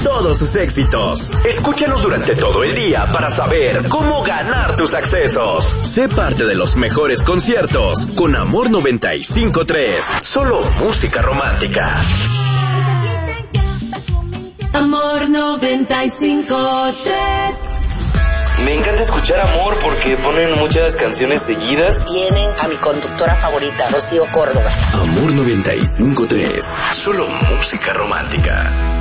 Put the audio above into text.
todos sus éxitos. Escúchanos durante todo el día para saber cómo ganar tus accesos. Sé parte de los mejores conciertos con Amor 95.3. Solo música romántica. Amor 95.3. Me encanta escuchar Amor porque ponen muchas canciones seguidas. Tienen a mi conductora favorita, Rocío Córdoba. Amor 95.3. Solo música romántica.